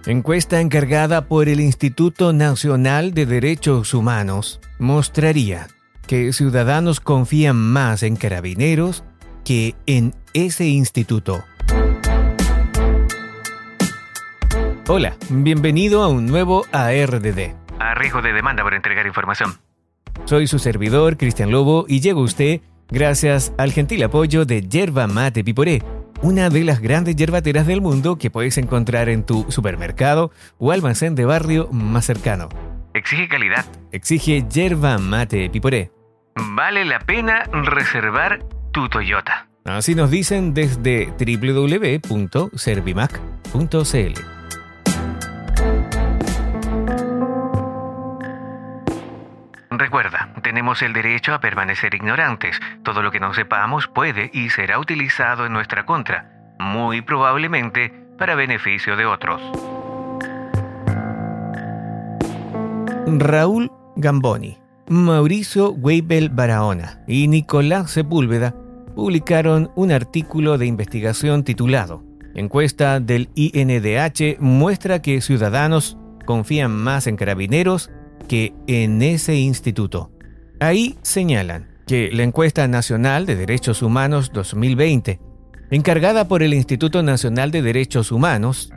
Encuesta encargada por el Instituto Nacional de Derechos Humanos mostraría que ciudadanos confían más en Carabineros que en ese instituto. Hola, bienvenido a un nuevo ARDD. A riesgo de demanda por entregar información. Soy su servidor, Cristian Lobo, y llego a usted gracias al gentil apoyo de Yerba Mate Piporé, una de las grandes yerbateras del mundo que puedes encontrar en tu supermercado o almacén de barrio más cercano. Exige calidad. Exige Yerba Mate Piporé. Vale la pena reservar tu Toyota. Así nos dicen desde www.servimac.cl. Recuerda, tenemos el derecho a permanecer ignorantes. Todo lo que no sepamos puede y será utilizado en nuestra contra, muy probablemente para beneficio de otros. Raúl Gamboni, Mauricio Weibel Barahona y Nicolás Sepúlveda publicaron un artículo de investigación titulado Encuesta del INDH muestra que ciudadanos confían más en Carabineros que en ese instituto. Ahí señalan que la Encuesta Nacional de Derechos Humanos 2020, encargada por el Instituto Nacional de Derechos Humanos,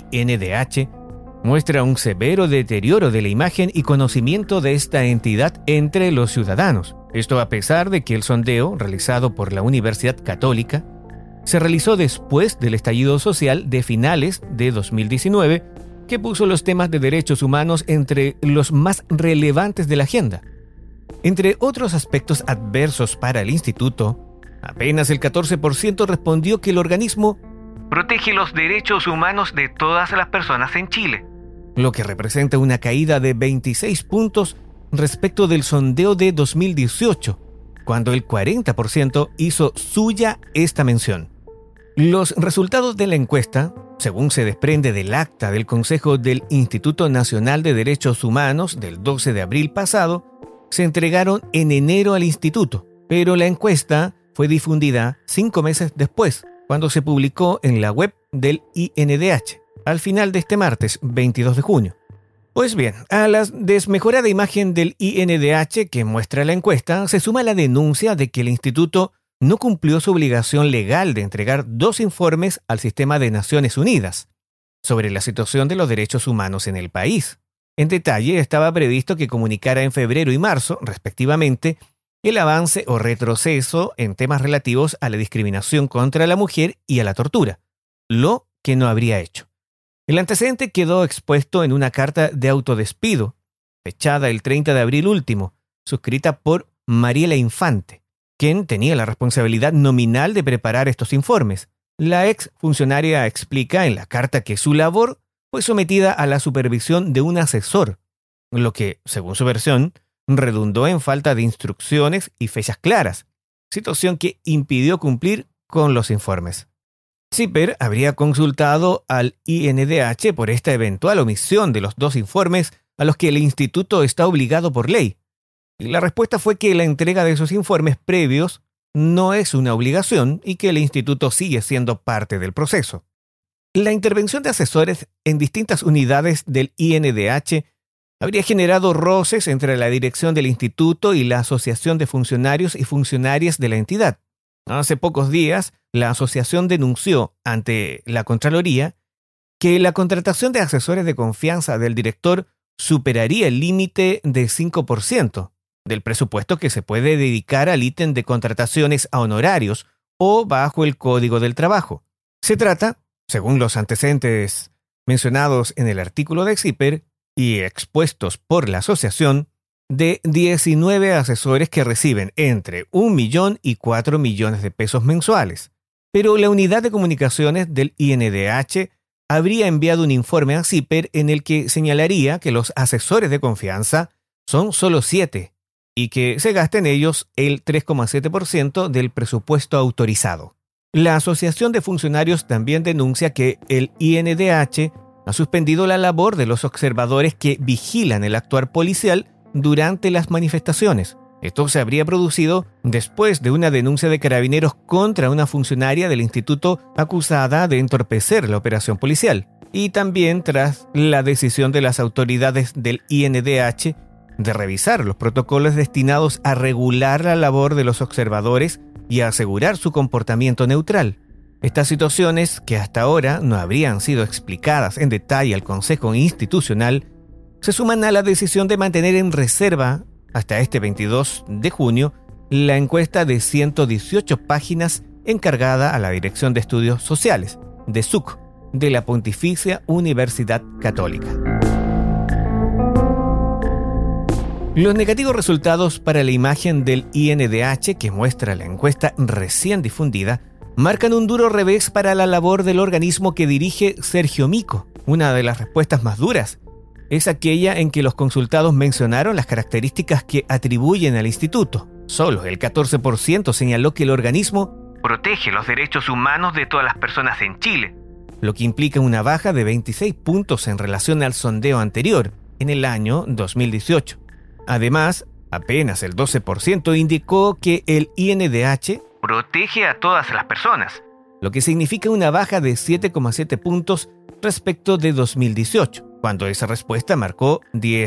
INDH, muestra un severo deterioro de la imagen y conocimiento de esta entidad entre los ciudadanos. Esto a pesar de que el sondeo, realizado por la Universidad Católica, se realizó después del estallido social de finales de 2019, que puso los temas de derechos humanos entre los más relevantes de la agenda. Entre otros aspectos adversos para el instituto, apenas el 14% respondió que el organismo protege los derechos humanos de todas las personas en Chile, lo que representa una caída de 26 puntos respecto del sondeo de 2018, cuando el 40% hizo suya esta mención. Los resultados de la encuesta, según se desprende del acta del Consejo del Instituto Nacional de Derechos Humanos del 12 de abril pasado, se entregaron en enero al instituto, pero la encuesta fue difundida 5 meses después, cuando se publicó en la web del INDH, al final de este martes, 22 de junio. Pues bien, a la desmejorada imagen del INDH que muestra la encuesta, se suma la denuncia de que el instituto no cumplió su obligación legal de entregar 2 informes al sistema de Naciones Unidas sobre la situación de los derechos humanos en el país. En detalle, estaba previsto que comunicara en febrero y marzo, respectivamente, el avance o retroceso en temas relativos a la discriminación contra la mujer y a la tortura, lo que no habría hecho. El antecedente quedó expuesto en una carta de autodespido, fechada el 30 de abril último, suscrita por Mariela Infante, quien tenía la responsabilidad nominal de preparar estos informes. La ex funcionaria explica en la carta que su labor fue sometida a la supervisión de un asesor, lo que, según su versión, redundó en falta de instrucciones y fechas claras, situación que impidió cumplir con los informes. CIPER habría consultado al INDH por esta eventual omisión de los 2 informes a los que el instituto está obligado por ley. Y la respuesta fue que la entrega de esos informes previos no es una obligación y que el instituto sigue siendo parte del proceso. La intervención de asesores en distintas unidades del INDH habría generado roces entre la dirección del instituto y la Asociación de Funcionarios y Funcionarias de la entidad. Hace pocos días, la asociación denunció ante la Contraloría que la contratación de asesores de confianza del director superaría el límite de 5% del presupuesto que se puede dedicar al ítem de contrataciones a honorarios o bajo el Código del Trabajo. Se trata, según los antecedentes mencionados en el artículo de CIPER y expuestos por la asociación, de 19 asesores que reciben entre 1 millón y 4 millones de pesos mensuales. Pero la unidad de comunicaciones del INDH habría enviado un informe a CIPER en el que señalaría que los asesores de confianza son solo 7 y que se gasta en ellos el 3,7% del presupuesto autorizado. La Asociación de Funcionarios también denuncia que el INDH ha suspendido la labor de los observadores que vigilan el actuar policial durante las manifestaciones. Esto se habría producido después de una denuncia de Carabineros contra una funcionaria del instituto acusada de entorpecer la operación policial. y también tras la decisión de las autoridades del INDH de revisar los protocolos destinados a regular la labor de los observadores y a asegurar su comportamiento neutral. Estas situaciones, que hasta ahora no habrían sido explicadas en detalle al Consejo Institucional, se suman a la decisión de mantener en reserva, hasta este 22 de junio, la encuesta de 118 páginas encargada a la Dirección de Estudios Sociales, DESUC, de la Pontificia Universidad Católica. Los negativos resultados para la imagen del INDH que muestra la encuesta recién difundida marcan un duro revés para la labor del organismo que dirige Sergio Mico. Una de las respuestas más duras es aquella en que los consultados mencionaron las características que atribuyen al instituto. Solo el 14% señaló que el organismo protege los derechos humanos de todas las personas en Chile, lo que implica una baja de 26 puntos en relación al sondeo anterior, en el año 2018. Además, apenas el 12% indicó que el INDH protege a todas las personas, lo que significa una baja de 7,7 puntos respecto de 2018, cuando esa respuesta marcó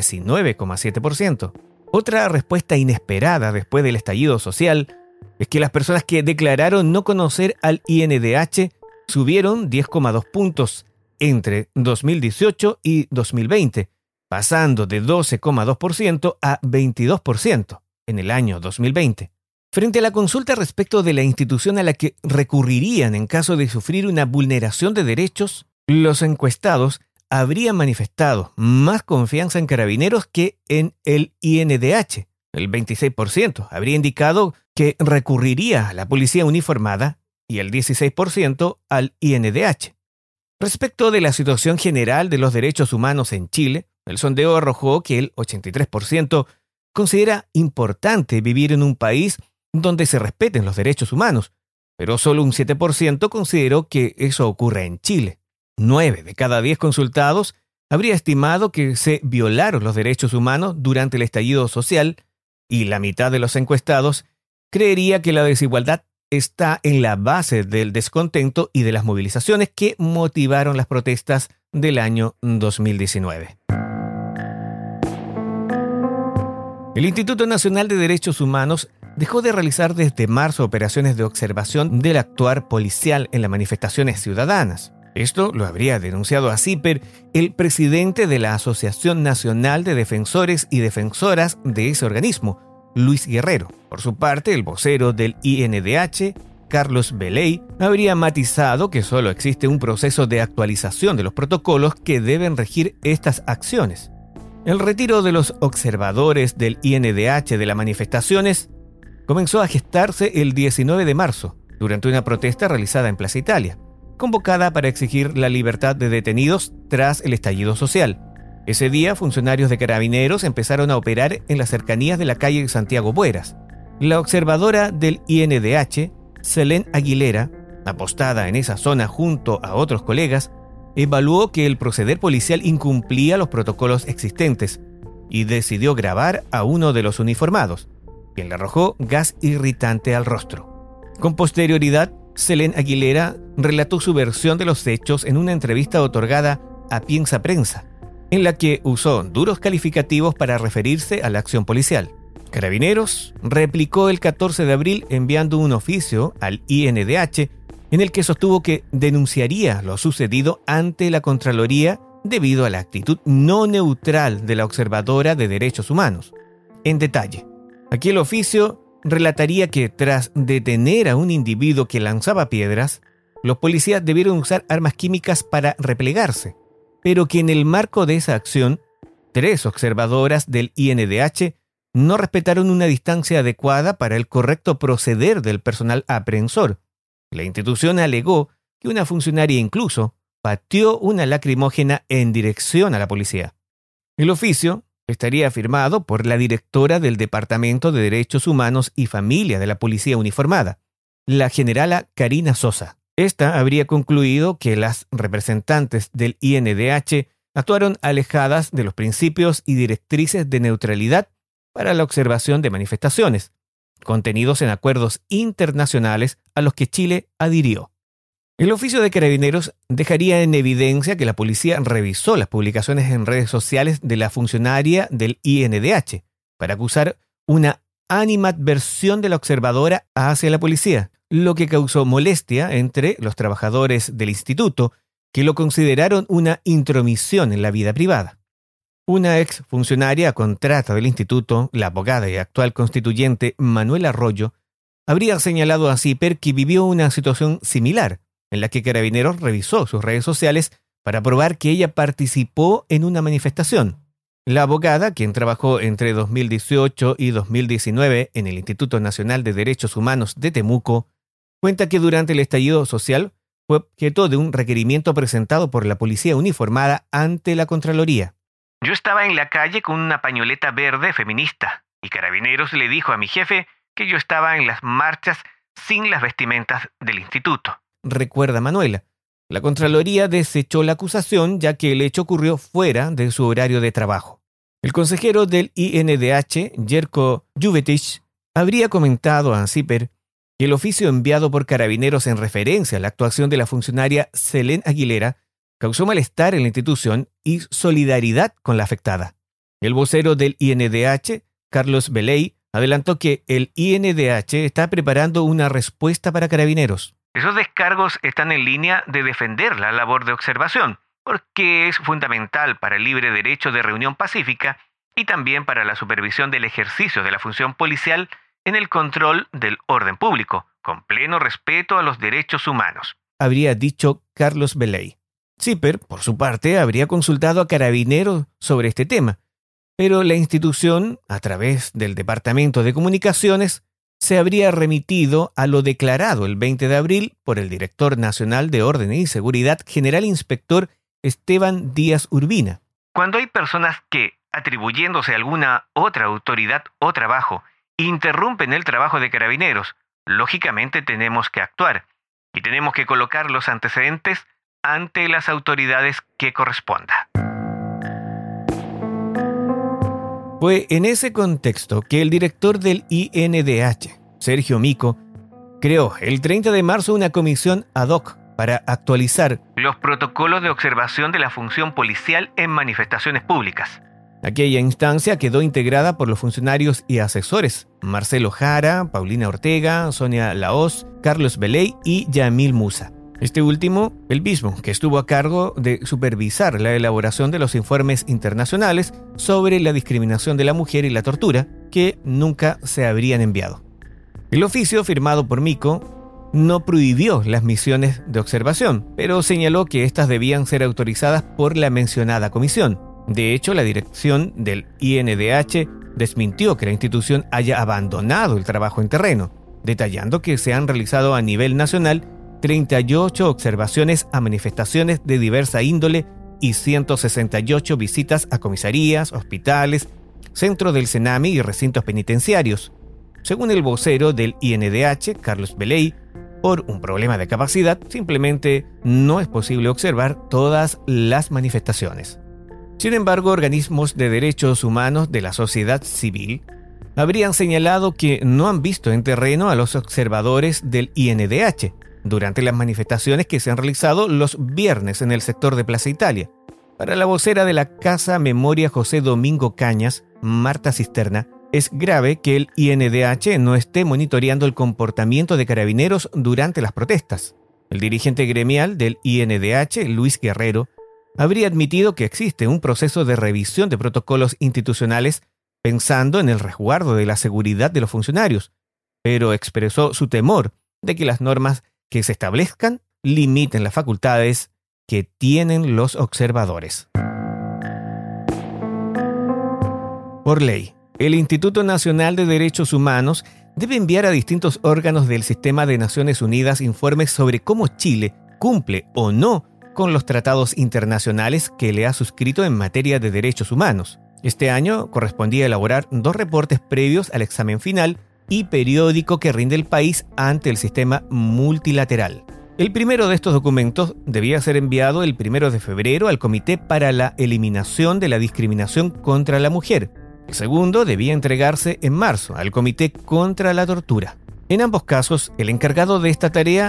19,7%. Otra respuesta inesperada después del estallido social es que las personas que declararon no conocer al INDH subieron 10,2 puntos entre 2018 y 2020, pasando de 12,2% a 22% en el año 2020. Frente a la consulta respecto de la institución a la que recurrirían en caso de sufrir una vulneración de derechos, los encuestados habrían manifestado más confianza en Carabineros que en el INDH. El 26% habría indicado que recurriría a la policía uniformada y el 16% al INDH. Respecto de la situación general de los derechos humanos en Chile, el sondeo arrojó que el 83% considera importante vivir en un país donde se respeten los derechos humanos, pero solo un 7% consideró que eso ocurra en Chile. 9 de cada 10 consultados habría estimado que se violaron los derechos humanos durante el estallido social y la mitad de los encuestados creería que la desigualdad está en la base del descontento y de las movilizaciones que motivaron las protestas del año 2019. El Instituto Nacional de Derechos Humanos dejó de realizar desde marzo operaciones de observación del actuar policial en las manifestaciones ciudadanas. Esto lo habría denunciado a CIPER el presidente de la Asociación Nacional de Defensores y Defensoras de ese organismo, Luis Guerrero. Por su parte, el vocero del INDH, Carlos Beley, habría matizado que solo existe un proceso de actualización de los protocolos que deben regir estas acciones. El retiro de los observadores del INDH de las manifestaciones comenzó a gestarse el 19 de marzo, durante una protesta realizada en Plaza Italia, convocada para exigir la libertad de detenidos tras el estallido social. Ese día, funcionarios de Carabineros empezaron a operar en las cercanías de la calle Santiago Bueras. La observadora del INDH, Selén Aguilera, apostada en esa zona junto a otros colegas, evaluó que el proceder policial incumplía los protocolos existentes y decidió grabar a uno de los uniformados, quien le arrojó gas irritante al rostro. Con posterioridad, Selén Aguilera relató su versión de los hechos en una entrevista otorgada a Piensa Prensa, en la que usó duros calificativos para referirse a la acción policial. Carabineros replicó el 14 de abril enviando un oficio al INDH en el que sostuvo que denunciaría lo sucedido ante la Contraloría debido a la actitud no neutral de la observadora de derechos humanos. En detalle, aquí el oficio relataría que tras detener a un individuo que lanzaba piedras, los policías debieron usar armas químicas para replegarse, pero que en el marco de esa acción, 3 observadoras del INDH no respetaron una distancia adecuada para el correcto proceder del personal aprehensor. La institución alegó que una funcionaria incluso pateó una lacrimógena en dirección a la policía. El oficio estaría firmado por la directora del Departamento de Derechos Humanos y Familia de la Policía Uniformada, la generala Karina Sosa. Esta habría concluido que las representantes del INDH actuaron alejadas de los principios y directrices de neutralidad para la observación de manifestaciones, contenidos en acuerdos internacionales a los que Chile adhirió. El oficio de Carabineros dejaría en evidencia que la policía revisó las publicaciones en redes sociales de la funcionaria del INDH para acusar una animadversión de la observadora hacia la policía, lo que causó molestia entre los trabajadores del instituto, que lo consideraron una intromisión en la vida privada. Una ex funcionaria a contrata del instituto, la abogada y actual constituyente Manuela Arroyo, habría señalado a CIPER que vivió una situación similar, en la que Carabineros revisó sus redes sociales para probar que ella participó en una manifestación. La abogada, quien trabajó entre 2018 y 2019 en el Instituto Nacional de Derechos Humanos de Temuco, cuenta que durante el estallido social fue objeto de un requerimiento presentado por la policía uniformada ante la Contraloría. Yo estaba en la calle con una pañoleta verde feminista y Carabineros le dijo a mi jefe que yo estaba en las marchas sin las vestimentas del instituto, recuerda Manuela. La Contraloría desechó la acusación ya que el hecho ocurrió fuera de su horario de trabajo. El consejero del INDH, Jerko Juvetich, habría comentado a CIPER que el oficio enviado por Carabineros en referencia a la actuación de la funcionaria Selén Aguilera causó malestar en la institución y solidaridad con la afectada. El vocero del INDH, Carlos Beley, adelantó que el INDH está preparando una respuesta para Carabineros. Esos descargos están en línea de defender la labor de observación, porque es fundamental para el libre derecho de reunión pacífica y también para la supervisión del ejercicio de la función policial en el control del orden público, con pleno respeto a los derechos humanos, habría dicho Carlos Beley. CIPER, por su parte, habría consultado a Carabineros sobre este tema, pero la institución, a través del Departamento de Comunicaciones, se habría remitido a lo declarado el 20 de abril por el director nacional de Orden y Seguridad, general inspector Esteban Díaz Urbina. Cuando hay personas que, atribuyéndose a alguna otra autoridad o trabajo, interrumpen el trabajo de Carabineros, lógicamente tenemos que actuar y tenemos que colocar los antecedentes ante las autoridades que corresponda. Fue en ese contexto que el director del INDH, Sergio Mico, creó el 30 de marzo una comisión ad hoc para actualizar los protocolos de observación de la función policial en manifestaciones públicas. Aquella instancia quedó integrada por los funcionarios y asesores Marcelo Jara, Paulina Ortega, Sonia Lahoz, Carlos Beley y Yamil Musa. Este último, el mismo que estuvo a cargo de supervisar la elaboración de los informes internacionales sobre la discriminación de la mujer y la tortura, que nunca se habrían enviado. El oficio firmado por Mico no prohibió las misiones de observación, pero señaló que éstas debían ser autorizadas por la mencionada comisión. De hecho, la dirección del INDH desmintió que la institución haya abandonado el trabajo en terreno, detallando que se han realizado a nivel nacional 38 observaciones a manifestaciones de diversa índole y 168 visitas a comisarías, hospitales, centros del CENAMI y recintos penitenciarios. Según el vocero del INDH, Carlos Beley, por un problema de capacidad, simplemente no es posible observar todas las manifestaciones. Sin embargo, organismos de derechos humanos de la sociedad civil habrían señalado que no han visto en terreno a los observadores del INDH durante las manifestaciones que se han realizado los viernes en el sector de Plaza Italia. Para la vocera de la Casa Memoria José Domingo Cañas, Marta Cisterna, es grave que el INDH no esté monitoreando el comportamiento de Carabineros durante las protestas. El dirigente gremial del INDH, Luis Guerrero, habría admitido que existe un proceso de revisión de protocolos institucionales pensando en el resguardo de la seguridad de los funcionarios, pero expresó su temor de que las normas que se establezcan limiten las facultades que tienen los observadores. Por ley, el Instituto Nacional de Derechos Humanos debe enviar a distintos órganos del Sistema de Naciones Unidas informes sobre cómo Chile cumple o no con los tratados internacionales que le ha suscrito en materia de derechos humanos. Este año correspondía elaborar 2 reportes previos al examen final y periódico que rinde el país ante el sistema multilateral. El primero de estos documentos debía ser enviado el 1 de febrero al Comité para la Eliminación de la Discriminación contra la Mujer. El segundo debía entregarse en marzo al Comité contra la Tortura. En ambos casos, el encargado de esta tarea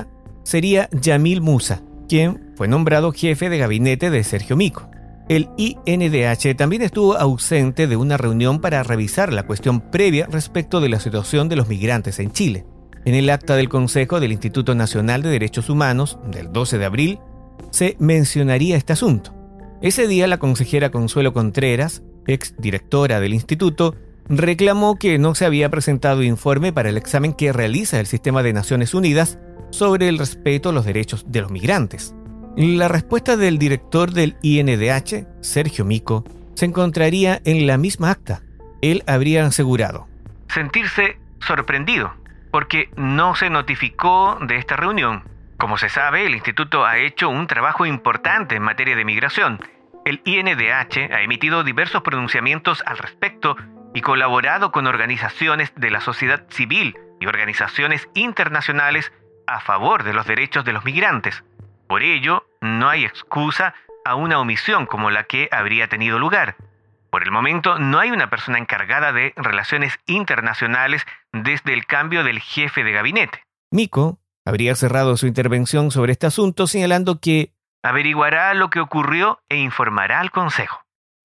sería Yamil Musa, quien fue nombrado jefe de gabinete de Sergio Mico. El INDH también estuvo ausente de una reunión para revisar la cuestión previa respecto de la situación de los migrantes en Chile. En el acta del Consejo del Instituto Nacional de Derechos Humanos del 12 de abril se mencionaría este asunto. Ese día la consejera Consuelo Contreras, exdirectora del instituto, reclamó que no se había presentado informe para el examen que realiza el Sistema de Naciones Unidas sobre el respeto a los derechos de los migrantes. La respuesta del director del INDH, Sergio Mico, se encontraría en la misma acta. Él habría asegurado sentirse sorprendido porque no se notificó de esta reunión. Como se sabe, el instituto ha hecho un trabajo importante en materia de migración. El INDH ha emitido diversos pronunciamientos al respecto y colaborado con organizaciones de la sociedad civil y organizaciones internacionales a favor de los derechos de los migrantes. Por ello, no hay excusa a una omisión como la que habría tenido lugar. Por el momento, no hay una persona encargada de relaciones internacionales desde el cambio del jefe de gabinete. Mico habría cerrado su intervención sobre este asunto señalando que averiguará lo que ocurrió e informará al Consejo.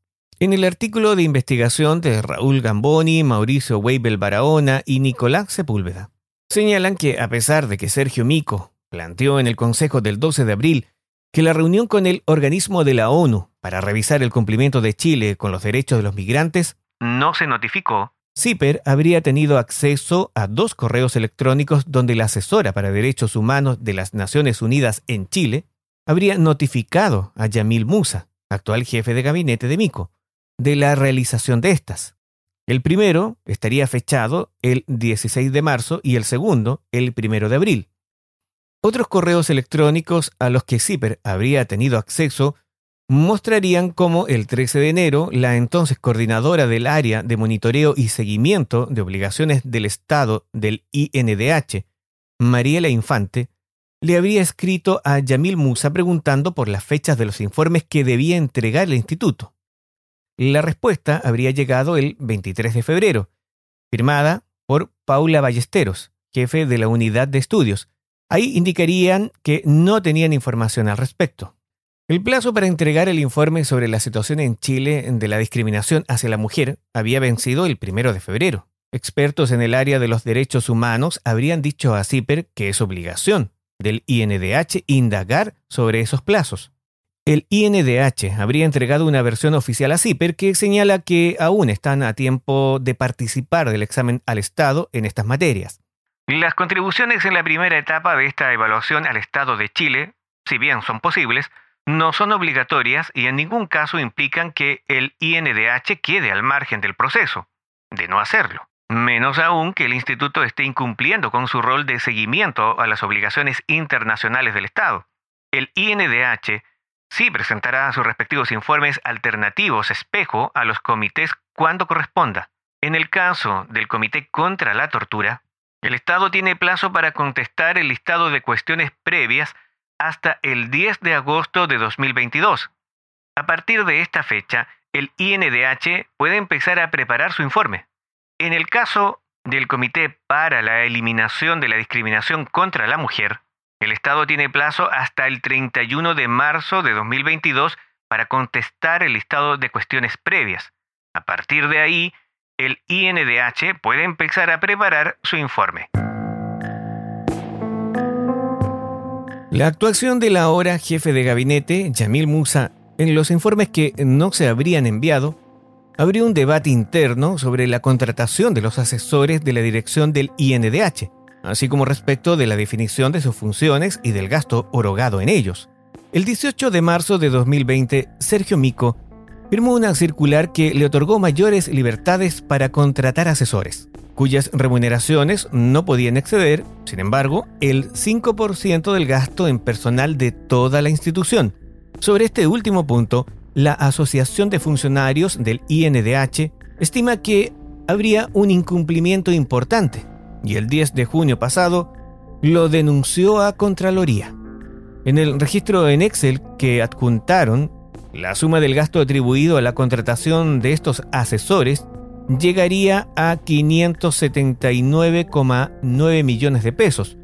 En el artículo de investigación de Raúl Gamboni, Mauricio Weibel Barahona y Nicolás Sepúlveda, señalan que a pesar de que Sergio Mico planteó en el Consejo del 12 de abril que la reunión con el organismo de la ONU para revisar el cumplimiento de Chile con los derechos de los migrantes no se notificó, CIPER habría tenido acceso a 2 correos electrónicos donde la asesora para derechos humanos de las Naciones Unidas en Chile habría notificado a Yamil Musa, actual jefe de gabinete de Mico, de la realización de estas. El primero estaría fechado el 16 de marzo y el segundo el 1 de abril. Otros correos electrónicos a los que CIPER habría tenido acceso mostrarían cómo el 13 de enero la entonces coordinadora del área de monitoreo y seguimiento de obligaciones del Estado del INDH, Mariela Infante, le habría escrito a Yamil Musa preguntando por las fechas de los informes que debía entregar el instituto. La respuesta habría llegado el 23 de febrero, firmada por Paula Ballesteros, jefe de la unidad de estudios. Ahí indicarían que no tenían información al respecto. El plazo para entregar el informe sobre la situación en Chile de la discriminación hacia la mujer había vencido el 1 de febrero. Expertos en el área de los derechos humanos habrían dicho a CIPER que es obligación del INDH indagar sobre esos plazos. El INDH habría entregado una versión oficial a CIPER que señala que aún están a tiempo de participar del examen al Estado en estas materias. Las contribuciones en la primera etapa de esta evaluación al Estado de Chile, si bien son posibles, no son obligatorias y en ningún caso implican que el INDH quede al margen del proceso. De no hacerlo, menos aún que el instituto esté incumpliendo con su rol de seguimiento a las obligaciones internacionales del Estado. El INDH sí presentará sus respectivos informes alternativos espejo a los comités cuando corresponda. En el caso del Comité contra la Tortura, el Estado tiene plazo para contestar el listado de cuestiones previas hasta el 10 de agosto de 2022. A partir de esta fecha, el INDH puede empezar a preparar su informe. En el caso del Comité para la Eliminación de la Discriminación contra la Mujer, el Estado tiene plazo hasta el 31 de marzo de 2022 para contestar el listado de cuestiones previas. A partir de ahí, el INDH puede empezar a preparar su informe. La actuación del ahora jefe de gabinete, Yamil Musa, en los informes que no se habrían enviado, abrió un debate interno sobre la contratación de los asesores de la dirección del INDH, así como respecto de la definición de sus funciones y del gasto orogado en ellos. El 18 de marzo de 2020, Sergio Mico firmó una circular que le otorgó mayores libertades para contratar asesores, cuyas remuneraciones no podían exceder, sin embargo, el 5% del gasto en personal de toda la institución. Sobre este último punto, la Asociación de Funcionarios del INDH estima que habría un incumplimiento importante y el 10 de junio pasado lo denunció a Contraloría. En el registro en Excel que adjuntaron, la suma del gasto atribuido a la contratación de estos asesores llegaría a 579,9 millones de pesos,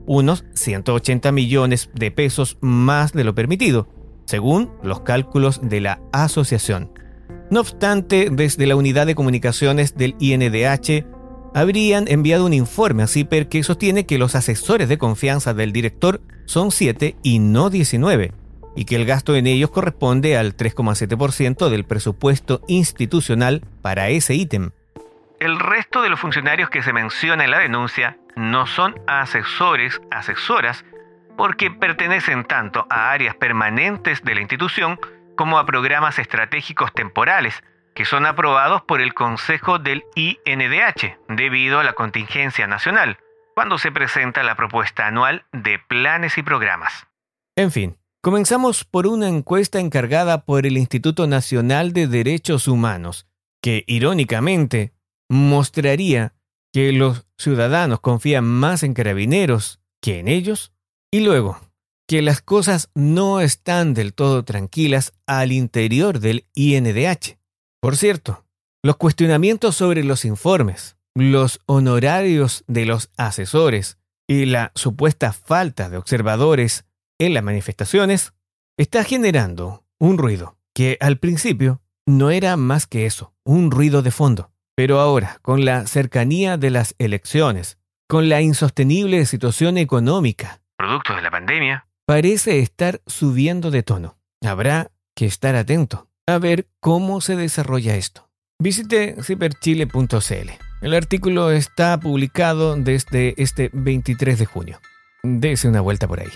unos 180 millones de pesos más de lo permitido, según los cálculos de la asociación. No obstante, desde la unidad de comunicaciones del INDH habrían enviado un informe a CIPER que sostiene que los asesores de confianza del director son 7 y no 19, y que el gasto en ellos corresponde al 3,7% del presupuesto institucional para ese ítem. El resto de los funcionarios que se menciona en la denuncia no son asesoras, porque pertenecen tanto a áreas permanentes de la institución como a programas estratégicos temporales, que son aprobados por el Consejo del INDH debido a la contingencia nacional, cuando se presenta la propuesta anual de planes y programas. En fin, comenzamos por una encuesta encargada por el Instituto Nacional de Derechos Humanos, que irónicamente mostraría que los ciudadanos confían más en Carabineros que en ellos, y luego que las cosas no están del todo tranquilas al interior del INDH. Por cierto, los cuestionamientos sobre los informes, los honorarios de los asesores y la supuesta falta de observadores en las manifestaciones está generando un ruido que al principio no era más que eso, un ruido de fondo. Pero ahora, con la cercanía de las elecciones, con la insostenible situación económica, producto de la pandemia, parece estar subiendo de tono. Habrá que estar atento a ver cómo se desarrolla esto. Visite ciperchile.cl. El artículo está publicado desde este 23 de junio. Dese una vuelta por ahí.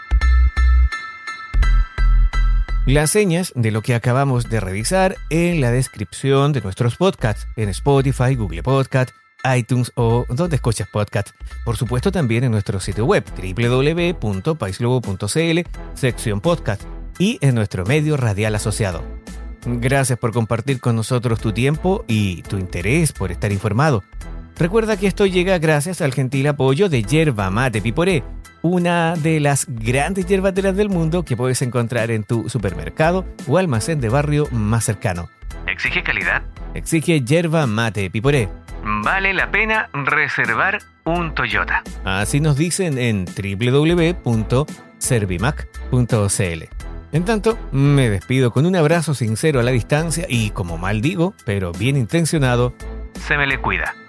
Las señas de lo que acabamos de revisar en la descripción de nuestros podcasts en Spotify, Google Podcast, iTunes o donde escuchas podcast. Por supuesto también en nuestro sitio web www.paisglobo.cl, sección podcast, y en nuestro medio radial asociado. Gracias por compartir con nosotros tu tiempo y tu interés por estar informado. Recuerda que esto llega gracias al gentil apoyo de Yerba Mate Piporé, una de las grandes yerbateras del mundo que puedes encontrar en tu supermercado o almacén de barrio más cercano. ¿Exige calidad? Exige Yerba Mate Piporé. Vale la pena reservar un Toyota. Así nos dicen en www.servimac.cl. En tanto, me despido con un abrazo sincero a la distancia y, como mal digo, pero bien intencionado, se me le cuida.